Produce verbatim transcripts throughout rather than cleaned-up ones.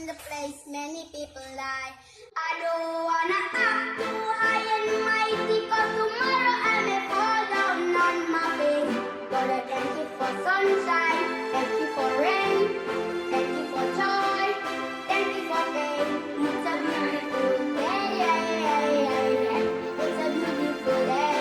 in the place many people lie. I don't wanna act too high and mighty, cause tomorrow I may fall down on my face. But I thank you for sunshine, thank you for rain, thank you for joy, thank you for pain. It's a beautiful day, yeah, yeah, yeah, yeah. It's a beautiful day.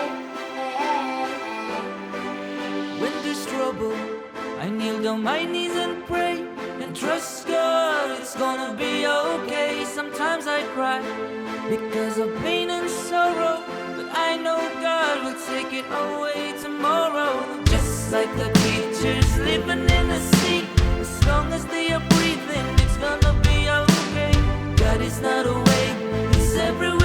When there's trouble, I kneel down my knees and pray and trust God it's gonna be okay. Sometimes I cry because of pain and sorrow, but I know God will take it away tomorrow. Just like the creatures living in the sea, as long as they are breathing, it's gonna be okay. God is not away, He's everywhere.